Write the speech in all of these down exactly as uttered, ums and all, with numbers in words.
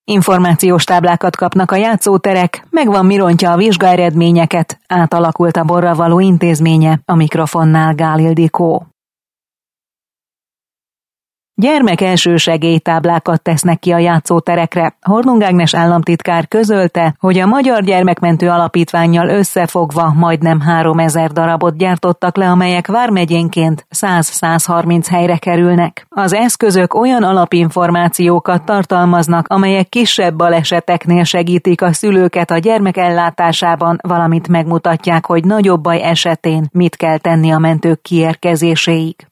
Információs táblákat kapnak a játszóterek, megvan mi rontja a vizsgaeredményeket, átalakult a Borravaló intézménye, a mikrofonnál Gál Ildikó. Gyermek elsősegélytáblákat tesznek ki a játszóterekre. Hornung Ágnes államtitkár közölte, hogy a Magyar Gyermekmentő Alapítvánnyal összefogva majdnem háromezer darabot gyártottak le, amelyek vármegyénként száz-százharminc helyre kerülnek. Az eszközök olyan alapinformációkat tartalmaznak, amelyek kisebb baleseteknél segítik a szülőket a gyermek ellátásában, valamint megmutatják, hogy nagyobb baj esetén mit kell tenni a mentők kiérkezéséig.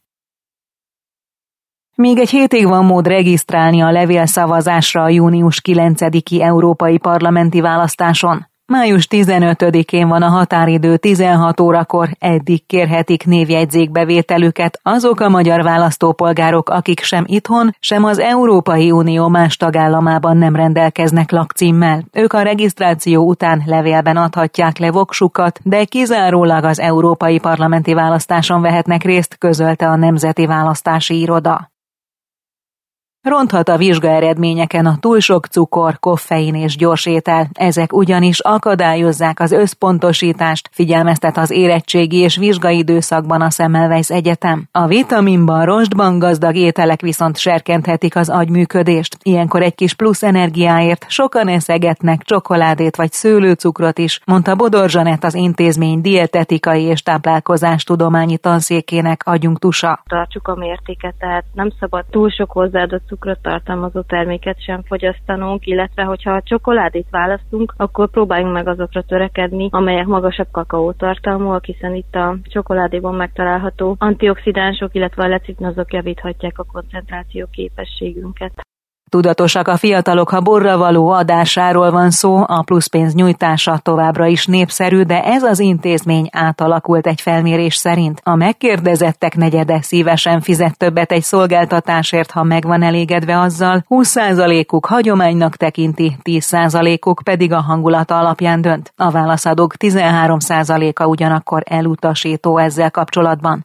Még egy hétig van mód regisztrálni a levélszavazásra a június kilencediki európai parlamenti választáson. május tizenötödikén van a határidő tizenhat órakor, eddig kérhetik névjegyzékbevételüket azok a magyar választópolgárok, akik sem itthon, sem az Európai Unió más tagállamában nem rendelkeznek lakcímmel. Ők a regisztráció után levélben adhatják le voksukat, de kizárólag az európai parlamenti választáson vehetnek részt, közölte a Nemzeti Választási Iroda. Ronthat a vizsgaeredményeken a túl sok cukor, koffein és gyorsétel, ezek ugyanis akadályozzák az összpontosítást, figyelmeztet az érettségi és vizsgaidőszakban a Semmelweis Egyetem. A vitaminban, rostban gazdag ételek viszont serkenthetik az agyműködést, ilyenkor egy kis plusz energiáért sokan eszegetnek csokoládét vagy szőlőcukrot is, mondta Bodor Zsanett, az intézmény dietetikai és táplálkozástudományi tanszékének adjunktusa. Tartsuk a mértéket, tehát nem szabad túl sok hozzáadott cukrot tartalmazó terméket sem fogyasztanunk, illetve hogyha a csokoládét választunk, akkor próbáljunk meg azokra törekedni, amelyek magasabb kakaótartalmúak, hiszen itt a csokoládéban megtalálható antioxidánsok, illetve a lecitnozok javíthatják a koncentráció képességünket. Tudatosak a fiatalok, ha Borravaló adásáról van szó, a pluszpénz nyújtása továbbra is népszerű, de ez az intézmény átalakult egy felmérés szerint. A megkérdezettek negyede szívesen fizet többet egy szolgáltatásért, ha meg van elégedve azzal, húsz százalékuk hagyománynak tekinti, tíz százalékuk pedig a hangulata alapján dönt. A válaszadók tizenhárom százaléka ugyanakkor elutasító ezzel kapcsolatban.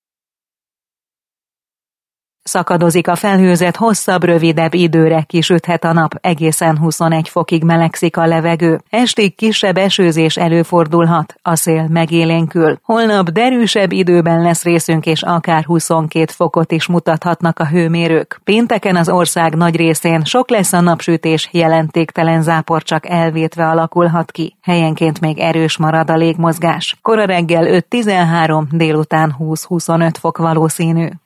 Szakadozik a felhőzet, hosszabb, rövidebb időre kisüthet a nap, egészen huszonegy fokig melegszik a levegő. Estig kisebb esőzés előfordulhat, a szél megélénkül. Holnap derűsebb időben lesz részünk, és akár huszonkét fokot is mutathatnak a hőmérők. Pénteken az ország nagy részén sok lesz a napsütés, jelentéktelen zápor csak elvétve alakulhat ki. Helyenként még erős marad a légmozgás. Kora reggel öt-tizenhárom, délután húsz-huszonöt fok valószínű.